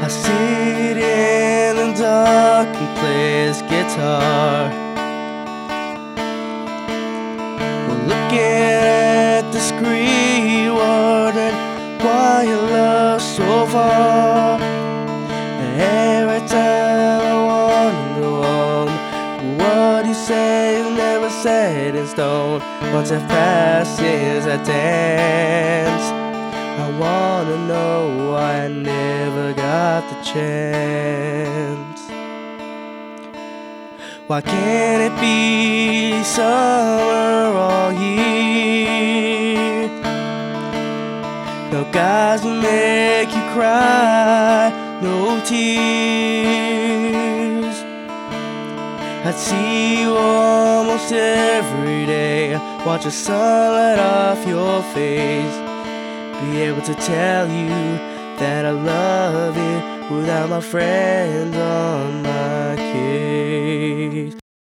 sit in the dark and play this guitar, looking at the screen, wondering why you love so far. Every time I wander on, what you say is never set in stone. Once it passes, I dance. I wanna know why I never got the chance. Why can't it be summer all year? No guys will make you cry, no tears. I'd see you almost every day, watch the sunlight off your face, be able to tell you that I love you without my friends on my case.